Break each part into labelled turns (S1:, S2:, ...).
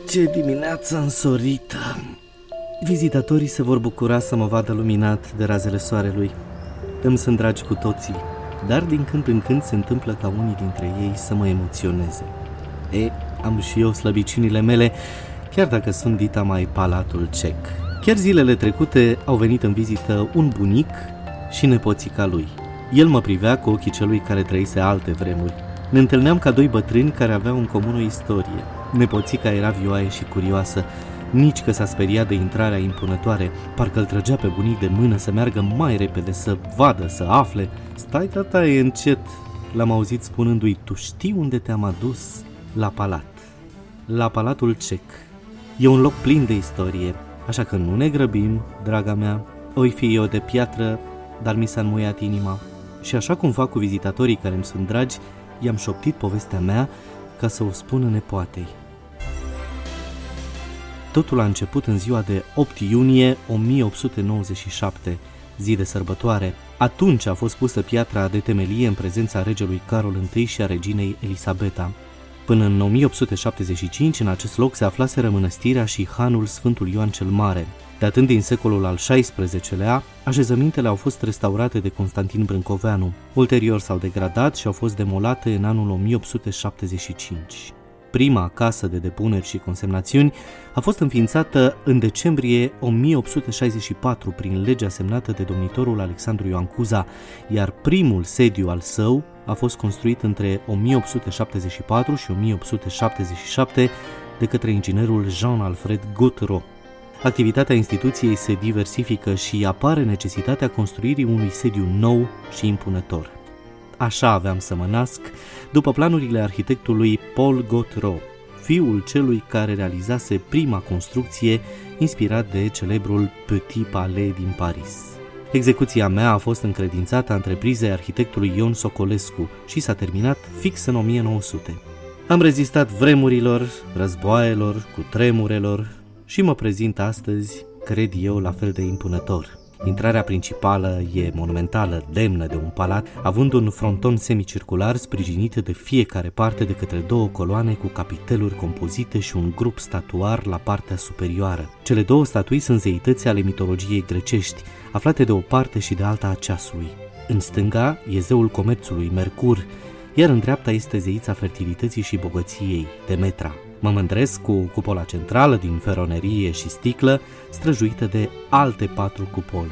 S1: Ce dimineață însorită! Vizitatorii se vor bucura să mă vadă luminat de razele soarelui. Îmi sunt dragi cu toții, dar din când în când se întâmplă ca unii dintre ei să mă emoționeze. Am și eu slăbiciunile mele, chiar dacă sunt dita mai palatul cec. Chiar zilele trecute au venit în vizită un bunic și nepoțica lui. El mă privea cu ochii celui care trăise alte vremuri. Ne întâlneam ca doi bătrâni care aveau în comun o istorie. Nepoțica era vioaie și curioasă, nici că s-a speriat de intrarea impunătoare, parcă îl trăgea pe bunic de mână să meargă mai repede, să vadă, să afle. Stai, tata, e încet, l-am auzit spunându-i, tu știi unde te-am adus? La palat. La palatul cec. E un loc plin de istorie, așa că nu ne grăbim, draga mea, oi fi eu de piatră, dar mi s-a înmuiat inima. Și așa cum fac cu vizitatorii care îmi sunt dragi, i-am șoptit povestea mea ca să o spună nepoatei. Totul a început în ziua de 8 iunie 1897, zi de sărbătoare. Atunci a fost pusă piatra de temelie în prezența regelui Carol I și a reginei Elisabeta. Până în 1875, în acest loc se aflaseră mănăstirea și hanul Sfântul Ioan cel Mare. Datând din secolul al XVI-lea, așezămintele au fost restaurate de Constantin Brâncoveanu. Ulterior s-au degradat și au fost demolate în anul 1875. Prima casă de depuneri și consemnațiuni a fost înființată în decembrie 1864 prin legea semnată de domnitorul Alexandru Ioan Cuza, iar primul sediu al său a fost construit între 1874 și 1877 de către inginerul Jean-Alfred Gautreau. Activitatea instituției se diversifică și apare necesitatea construirii unui sediu nou și impunător. Așa aveam să mă nasc, după planurile arhitectului Paul Gautreau, fiul celui care realizase prima construcție inspirat de celebrul Petit Palais din Paris. Execuția mea a fost încredințată întreprizei arhitectului Ion Socolescu și s-a terminat fix în 1900. Am rezistat vremurilor, războaielor, cutremurelor și mă prezint astăzi, cred eu, la fel de impunător. Intrarea principală e monumentală, demnă de un palat, având un fronton semicircular sprijinit de fiecare parte de către două coloane cu capiteluri compozite și un grup statuar la partea superioară. Cele două statui sunt zeități ale mitologiei grecești, aflate de o parte și de alta a ceasului. În stânga e zeul comerțului, Mercur, iar în dreapta este zeița fertilității și bogăției, Demetra. Mă mândresc cu cupola centrală din feronerie și sticlă, străjuită de alte 4 cupole.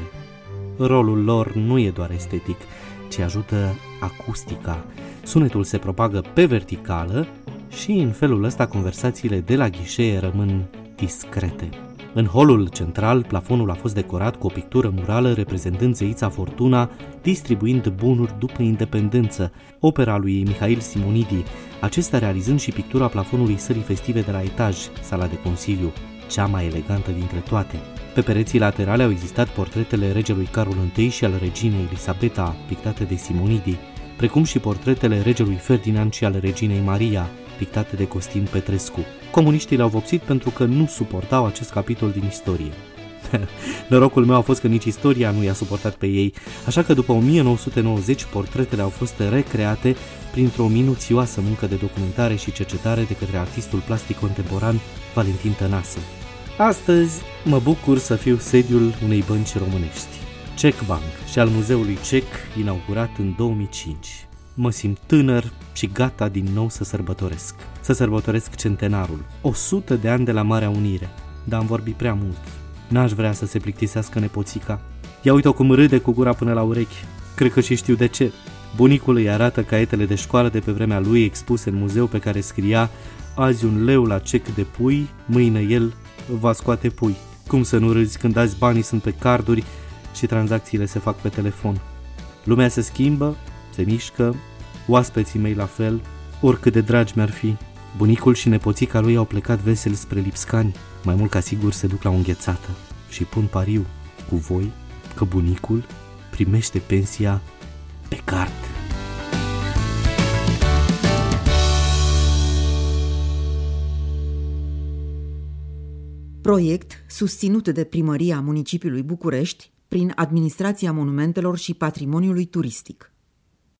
S1: Rolul lor nu e doar estetic, ci ajută acustica. Sunetul se propagă pe verticală și în felul ăsta conversațiile de la ghișee rămân discrete. În holul central, plafonul a fost decorat cu o pictură murală reprezentând zeița Fortuna, distribuind bunuri după independență, opera lui Mihail Simonidi, acesta realizând și pictura plafonului sălii festive de la etaj, sala de consiliu, cea mai elegantă dintre toate. Pe pereții laterale au existat portretele regelui Carol I și al reginei Elisabeta, pictate de Simonidi, precum și portretele regelui Ferdinand și al reginei Maria, pictate de Costin Petrescu. Comuniștii le-au vopsit pentru că nu suportau acest capitol din istorie. Norocul meu a fost că nici istoria nu i-a suportat pe ei, așa că după 1990 portretele au fost recreate printr-o minuțioasă muncă de documentare și cercetare de către artistul plastic contemporan Valentin Tănase. Astăzi mă bucur să fiu sediul unei bănci românești, Czech Bank, și al Muzeului Cec, inaugurat în 2005. Mă simt tânăr și gata din nou să sărbătoresc. Să sărbătoresc centenarul, 100 de ani de la Marea Unire, dar am vorbit prea mult. N-aș vrea să se plictisească nepoțica. Ia uite-o cum râde cu gura până la urechi. Cred că și știu de ce. Bunicul îi arată caietele de școală de pe vremea lui expuse în muzeu pe care scria: azi un leu la cec de pui, mâine el va scoate pui. Cum să nu râzi când azi banii sunt pe carduri și tranzacțiile se fac pe telefon? Lumea se schimbă, se mișcă, oaspeții mei la fel, oricât de dragi mi-ar fi. Bunicul și nepoțica lui au plecat veseli spre Lipscani, mai mult ca sigur se duc la o înghețată și pun pariu cu voi că bunicul primește pensia pe card.
S2: Proiect susținut de Primăria Municipiului București prin Administrația Monumentelor și Patrimoniului Turistic.